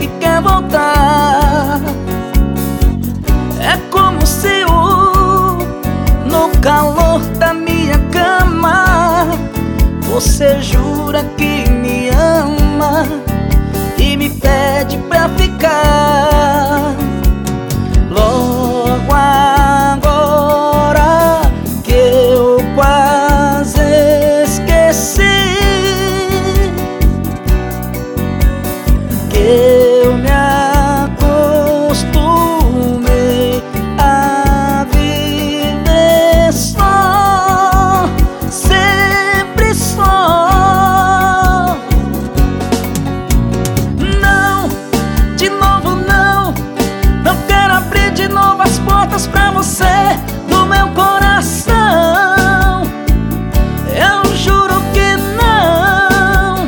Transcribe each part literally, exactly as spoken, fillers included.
que quer voltar. É como se o, no calor da minha cama, você jura que me ama e me pede pra ficar. Logo agora que eu quase esqueci que eu me acostumei a viver só, sempre só. Não, de novo não, não quero abrir de novo as portas pra você do meu coração. Eu juro que não.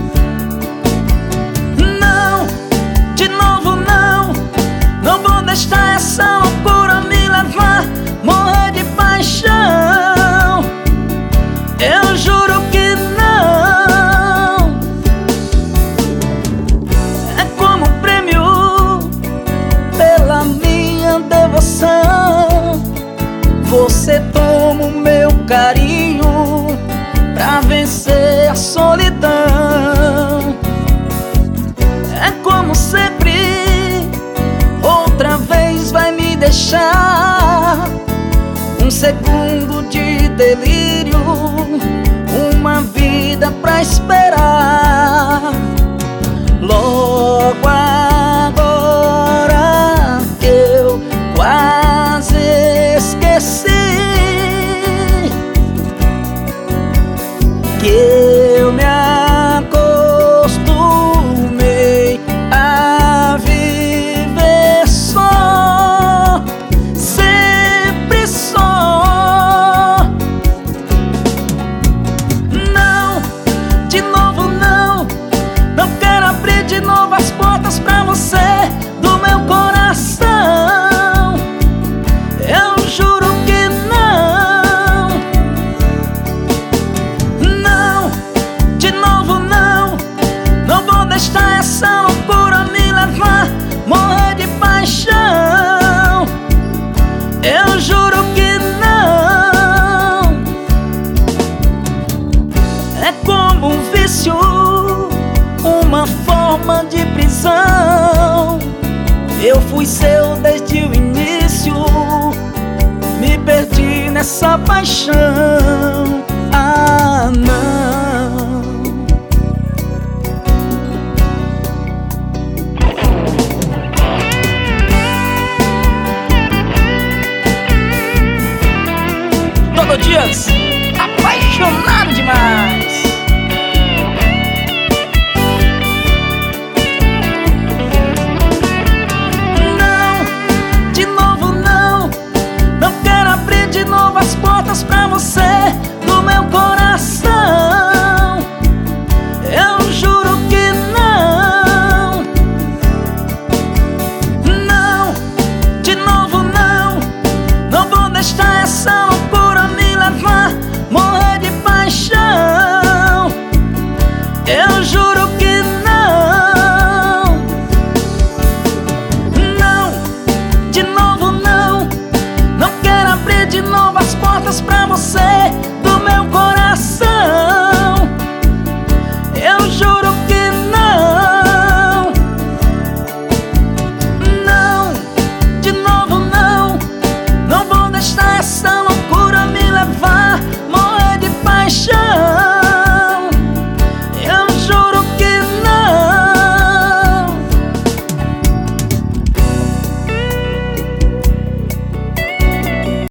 Não, de novo não, não vou deixar essa loucura me levar, morrer de paixão. Eu juro que não. É como um prêmio pela minha devoção. Você toma o meu carinho pra vencer a solidão. É como sempre, outra vez vai me deixar. Um segundo de delírio, uma vida pra esperar. Logo agora que eu quase esqueci que eu me acostumei a viver só, sempre só. Não, de novo não, não quero abrir de novo as portas pra você do meu coração. Eu juro que não. Não, de novo não, não vou deixar essa loucura me levar, morrer de paixão. Eu juro que não. É como um vício, uma forma de prisão. Eu fui seu desde o início, me perdi nessa paixão.